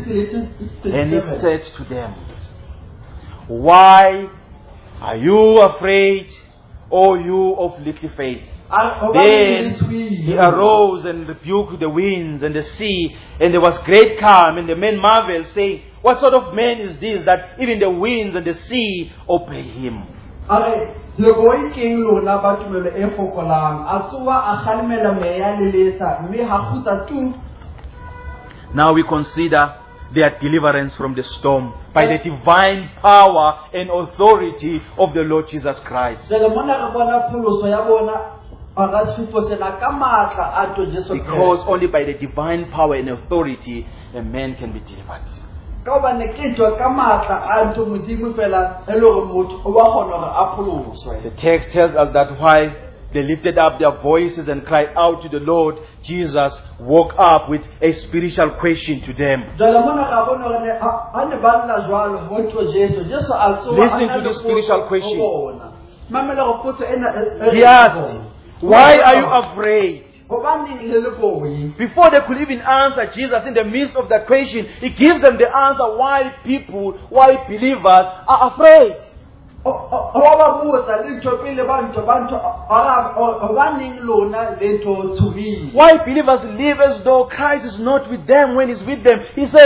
ne And he said to them, why are you afraid, O you of little faith? Then he arose and rebuked the winds and the sea, and there was great calm, and the men marveled, saying, what sort of man is this, that even the winds and the sea obey him? Are loko wa ikeng lona ba tumelo e fokolang a tsoa a kgalemela meya le letsa mme ha khutsa tu. Now we consider their deliverance from the storm by the divine power and authority of the Lord Jesus Christ. Jwale mona re bona pholoso ya bona a ra sefefo sena ka matla a to Jesu Because Kriste. only by the divine power and authority a man can be delivered. Ka hobane ke ntho ka matla a ntho modimo fela e le hore motho o ba kgona hore a pholoswe. The text tells us that while they lifted up their voices and cried out to the Lord, Jesus woke up with a spiritual question to them. Jwale mona ra bona hore ne- ha ha ne ba lla jwalo ho tho Jesu Jesu a tsoa Listen a na to le this spiritual potso question. ho bona. Mamela go potso ena e- e- He asked, why are you afraid? Hobaneng le le boi? Before they could even answer, Jesus, in the midst of that question, he gives them the answer why people, why believers are afraid. O o ba botsa le ntho pele ba ntho ba ntho ara hobaneng lona le ntho tsubile. Why believers live as though Christ is not with them when he's with them. He says,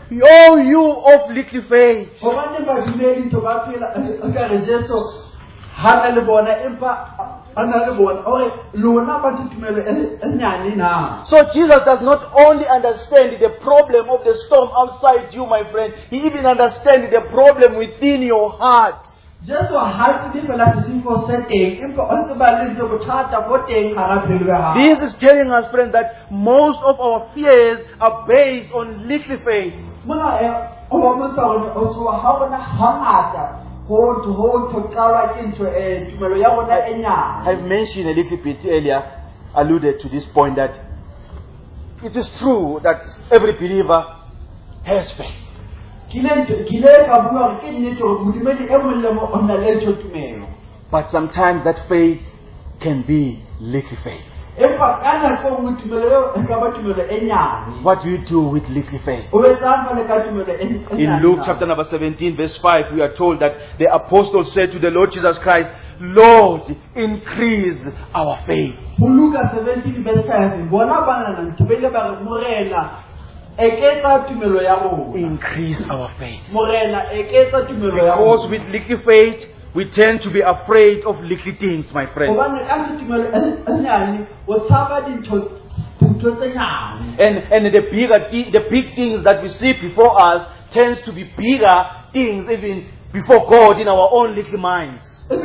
Oh, you of little faith. Hobane badumedi ntho ba phela e ka re Jesu ha na le bona empa a na le bona ore lona ba tumelo e nyane na. So Jesus does not only understand the problem of the storm outside you, my friend. He even understands the problem within your heart. Jesu ha tse fela sefo se teng empa o ntse ba le ntse bothata bo teng hara pelo ya hao. This is telling us, friends, that most of our fears are based on little faith. Mona e o mo tsa o o tso ha bona hangata ho ho to qala ke ntho e tumelo ya bona e nyane. I've mentioned a little bit earlier, alluded to this point, that it is true that every believer has faith. But sometimes that faith can be little faith. What do you do with little faith? In Luke chapter number seventeen, verse five, we are told that the apostle said to the Lord Jesus Christ, Lord, increase our faith. Luke seventeen, verse five, increase our faith. Because with little faith, we tend to be afraid of little things, my friend. And and the bigger the big things that we see before us tends to be bigger things even before God in our own little minds.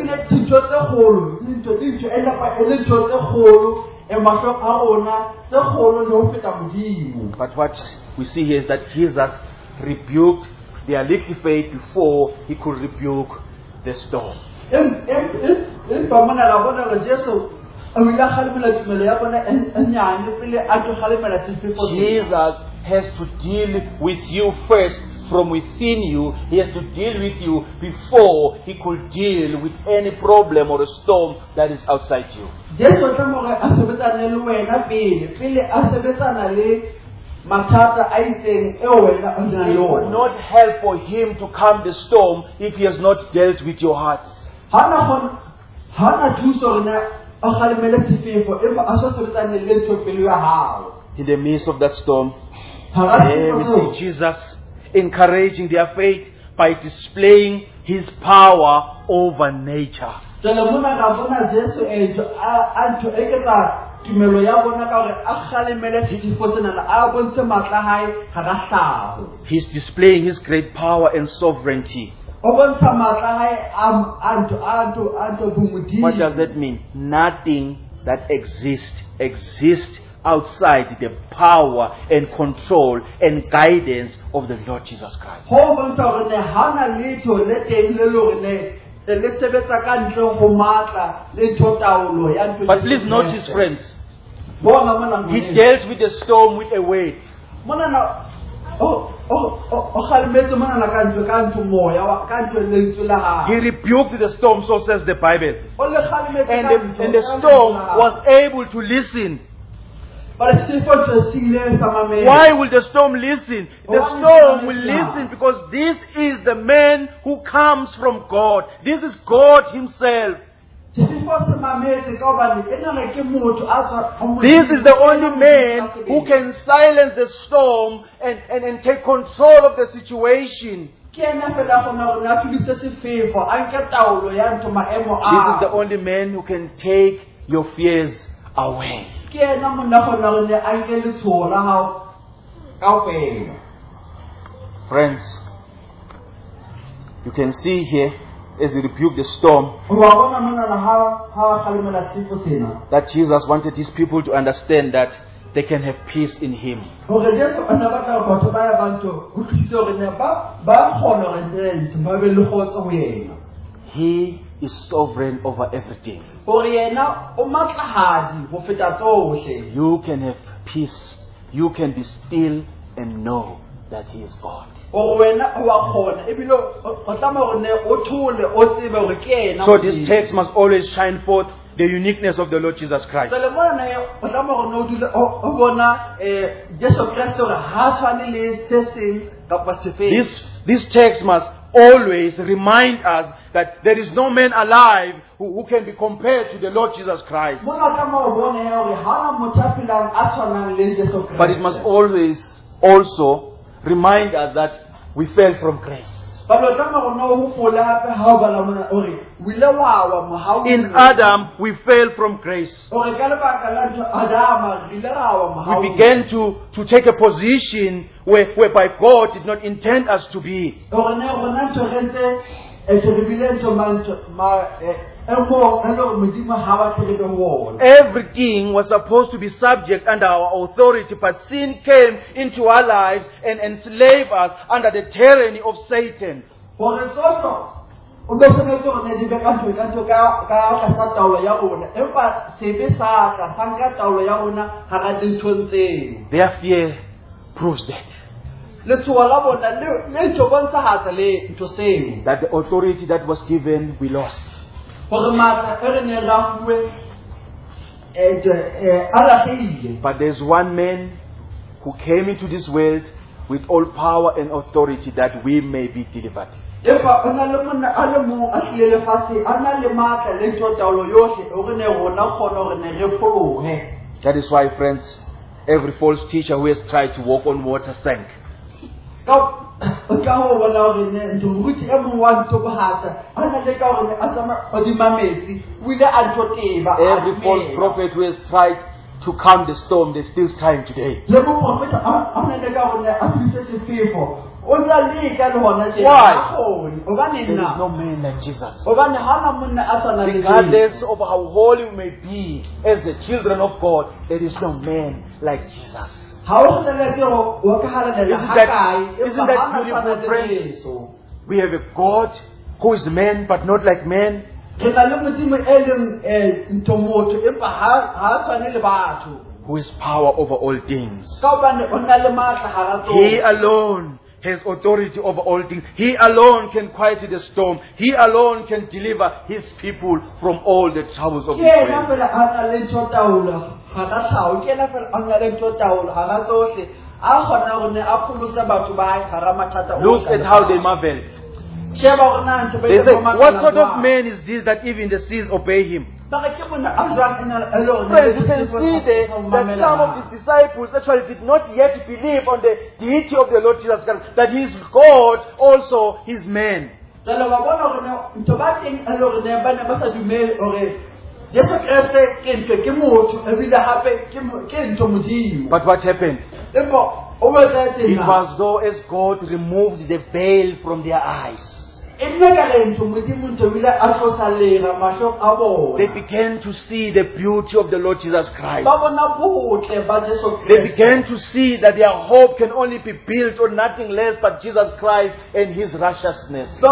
But what we see here is that Jesus rebuked their little faith before he could rebuke the storm. Jesus has to deal with you first from within you. He has to deal with you before he could deal with any problem or a storm that is outside you. It would not help for him to calm the storm if he has not dealt with your heart. In the midst of that storm, there we see Jesus encouraging their faith by displaying his power over nature. He's displaying his great power and sovereignty. What does that mean? Nothing that exists exists outside the power and control and guidance of the Lord Jesus Christ. But please notice, friends, he dealt with the storm with a word. He rebuked the storm, so says the Bible. And the, and the storm was able to listen. Why will the storm listen? The storm will listen because this is the man who comes from God. This is God himself. This is the only man who can silence the storm and, and, and take control of the situation. This is the only man who can take your fears away. Friends, you can see here as he rebuked the storm that Jesus wanted his people to understand that they can have peace in him. He is sovereign over everything. You can have peace. You can be still and know that he is God. So this text must always shine forth the uniqueness of the Lord Jesus Christ. This, this text must always remind us that there is no man alive who, who can be compared to the Lord Jesus Christ. But it must always also remind us that we fell from grace. In Adam, we fell from grace. We began to, to take a position where, whereby God did not intend us to be. Everything was supposed to be subject under our authority, but sin came into our lives and enslaved us under the tyranny of Satan. Their fear proves that. That the authority that was given, we lost. But there's one man who came into this world with all power and authority that we may be delivered. That is why, friends, every false teacher who has tried to walk on water sank. Every false prophet who has tried to calm the storm, they're still trying today. Why? There is no man like Jesus. Regardless of how holy we may be as the children of God, there is no man like Jesus. Isn't that, isn't that beautiful, friends? We have a God who is man but not like man. Who has power over all things. He alone has authority over all things. He alone can quiet the storm. He alone can deliver his people from all the troubles of this world. Look at how they marveled. They say, what sort of man is this that even the seas obey him? Friends, you can see there that some of his disciples actually did not yet believe on the deity of the Lord Jesus Christ, that he is God, also his man. But what happened? It was though as God removed the veil from their eyes. They began to see the beauty of the Lord Jesus Christ. They began to see that their hope can only be built on nothing less but Jesus Christ and his righteousness. They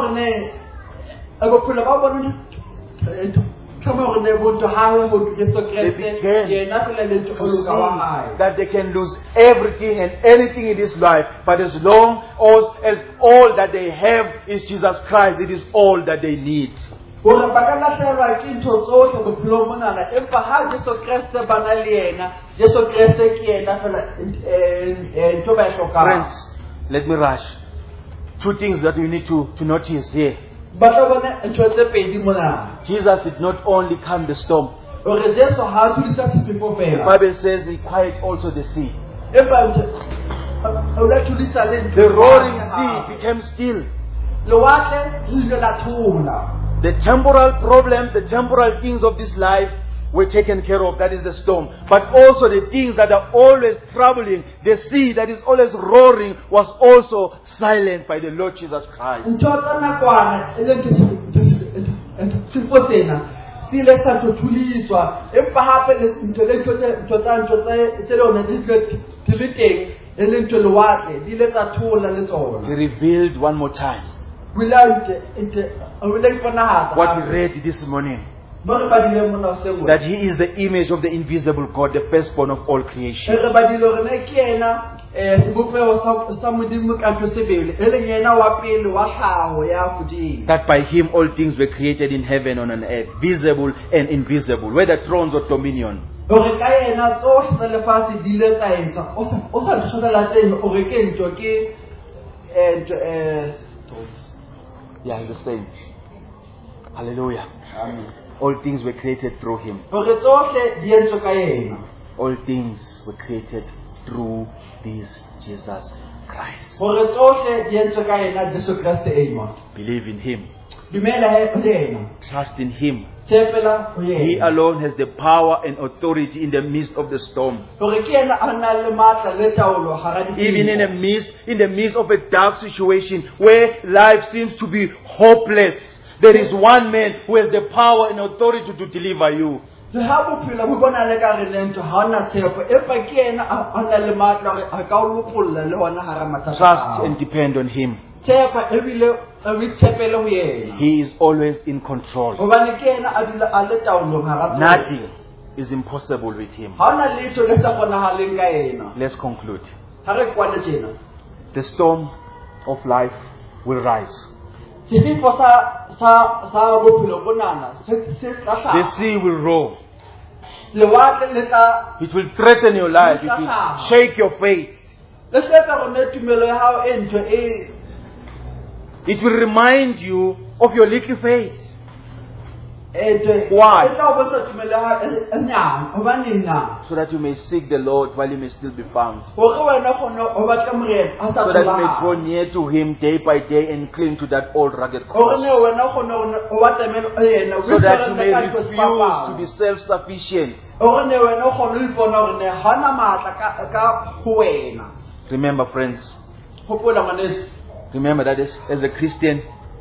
began to see that they can lose everything and anything in this life, but as long as, as all that they have is Jesus Christ, it is all that they need. Friends, let me rush. Two things that we need to, to notice here. Jesus did not only calm the storm. The Bible says he quieted also the sea. The roaring sea became still. The temporal problems, the temporal things of this life were taken care of. That is the storm. But also the things that are always troubling, the sea that is always roaring, was also silent by the Lord Jesus Christ. He revealed one more time what we read this morning, that he is the image of the invisible God, the firstborn of all creation. That by him all things were created in heaven and on earth, visible and invisible, whether thrones or dominion. Yeah, the same. Hallelujah. Amen. All things were created through him. All things were created through this Jesus Christ. Gore tsohle di entswe ka yena Jesu Kriste e mong. Believe in him. Dumela he ho yena. Trust in him. Tshepela ho He yena. alone has the power and authority in the midst of the storm. Hore ke yena a nang le matla le taolo hara difefo. Even in the midst, in the midst of a dark situation where life seems to be hopeless, there is one man who has the power and authority to deliver you. Le ha bophelo bo bona le ka re le ntho ha ona tshepo empa ke yena a nang le matla hore a ka o lopolla le ona hara mathata. Trust and depend on him. Tshepa ebile e tshepele ho yena. He is always in control. Hobane ke yena a dula a le taolong hara tsohle. Nothing is impossible with him. Ha ona letho le sa kgonahaleng ka yena. Let's conclude. Ha re kwale tjena. The storm of life will rise. Sefefo sa sa sa bophelo bonana se se tla The hlaha. sea will roar. Lewatle le tla It will threaten your life. It will shake your faith. le setsa go ne tumelo ya hao e ntho e. It will remind you of your little faith. Ente Why? e tla o bontsha tumelo ya hao e e nyane hobane na. So that you may seek the Lord while he may still be found. Hore wena kgone o batla morena a sa So that you may tholahala. draw near to him day by day and cling to that old rugged Hore ne cross. wena kgone o batamela yena o So that you may ka refuse tlo to be self-sufficient. Hore ne wena o kgone ho ipona hore ne hana matla ka ka ho wena. Remember, friends, Hopola ngwaneso. remember that as, as a Christian,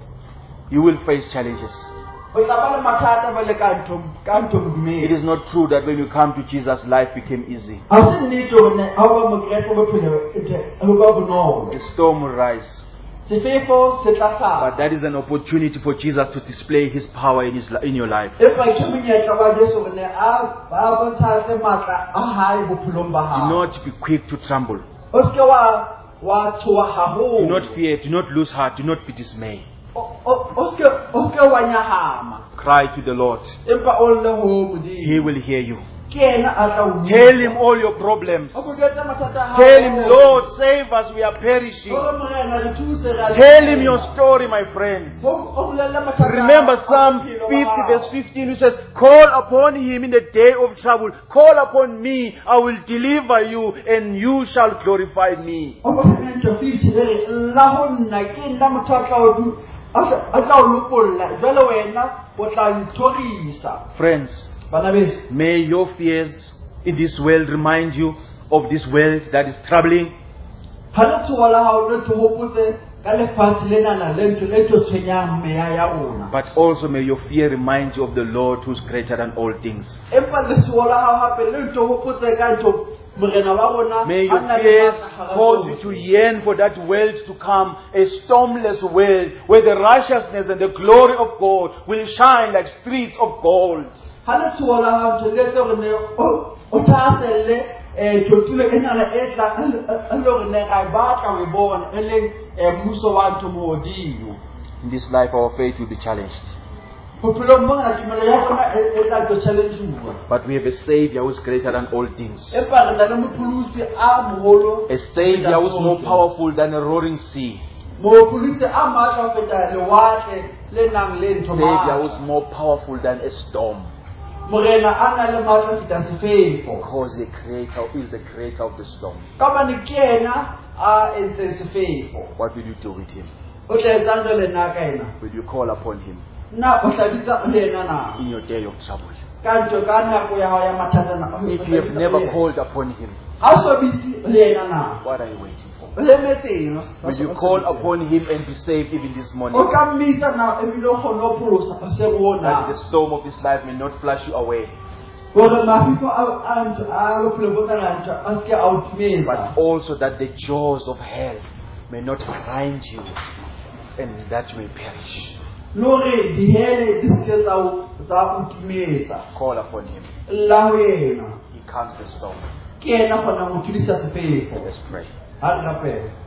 you will face challenges. O tla ba le mathata ba le ka ntho ka ntho It modumedi. is not true that when you come to Jesus, life became easy. Ha se nnete hore ne ha o ba mokrete bophelo e ba bonolo. The storm will rise. Sefefo se tla But hlaha. that is an opportunity for Jesus to display his power in, his, li- in your life. Empa ke monyetla wa Jesu hore ne a ba bontsha se matla a hae bophelong ba Do hao. not be quick to tremble. O se ke wa wa tshoha haholo. Do not fear. Do not lose heart. Do not be dismayed. O o- o se ke o se ke wa nyahama. Cry to the Lord. Empa o lle ho He modimo. will hear you. Ke yena a tla o Tell him all your problems. O mo jwetsa mathata a hao. Tell him, Lord, save us. We are perishing. Hore morena re thuse re a Tell him your story, my friends. O o bolelle mathata. Remember a Psalm bophelo ba fifty hao. verse fifteen, which says, call upon him in the day of trouble. Call upon me. I will deliver you and you shall glorify me. O mo ntho fifty re la ho nna ke nna motho a tla o du a tla- a tla o lopolla jwale wena o tla nthorisa. Friends, Bana beso may your fears in this world remind you of this world that is troubling. ha le tshoha la hao le tlo hopotse ka lefatshe lenana le ntho le tlo tshwenyang meya ya rona. But also may your fear remind you of the Lord who's greater than all things. Empa le tshoha la hao hape le tlo hopotse ka ntho morena wa rona May a your nang le fears matla hara cause you tsohle. to yearn for that world to come, a stormless world where the righteousness and the glory of God will shine like streets of gold. Ha le tshoha la hao ntho le tlo re ne o o thahaselle eh thotile enana e tla a le re ne ra e batla o e bona e leng eh, mmuso wa ntho mohodimo. In this life, our faith will be challenged. Bophelong mona tumelo ya rona e e tla tlo challenge-uwa. But we have a Savior who is greater than all things. Empa re na le mopholosi a moholo. A Savior who is more powerful than a roaring sea. Mopholosi a matla ho feta lewatle le nang le A ntho Savior who is matla. more powerful than a storm. Morena a na le matla ho feta sefefo. Because the Creator is the creator of the storm. Ka bane ke yena a entseng sefefo. What will you do with him? O tla etsang jwale na ka yena? Will you call upon him Na o tla bitsa ho yena na? in your day of trouble? Ka ntho ka nako ya hao ya mathata na. If you have never called upon him, Ha so bitsi ho yena na. what are you waiting for? O lemetseng. Will you call upon him and be saved even this morning? O ka mmisa na ebile o kgone ho pholosa se That rona. the storm of this life may not flush you away, Gore mafifo a a ntho a bophelo bo kana ntho a se ke a o tumetsa. but also that the jaws of hell may not grind you and that you may perish. Lore dihele di se tsa o tsa o tumetsa. Call upon him. La ho yena. He calms the storm. Ke yena kgona ho tlisa sefefo. Let's pray. Ha re rapela.